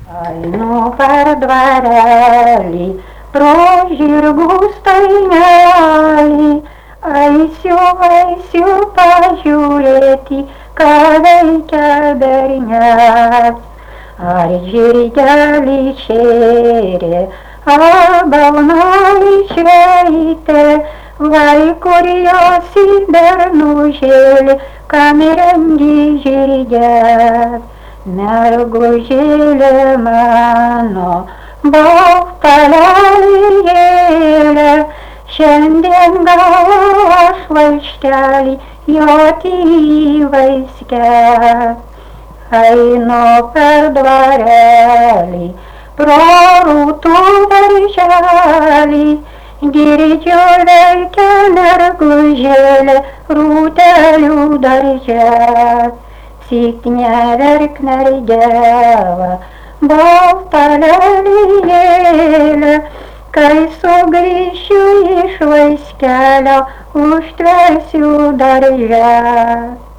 Einu per dvarelį, pro žirgų stainelį, eisiu pažiūrėti, ką veikia bernias. Ar žirgelį šėrė, ar balnelį šveitė, vai kur jos į bernužėlį, kam rengi žirges. Mergužėlė mano, balta lelijėlė, šiandien gal aš vaikštelį joti į vaiskes. Einu per dvarelį, pro rūtų darželį, girdžiu verkia mergužėlė rūtelių darže. Syk neverk mergele, balta lelijėlė, kai sugrįšiu iš vaiskelio, užtversiu darže.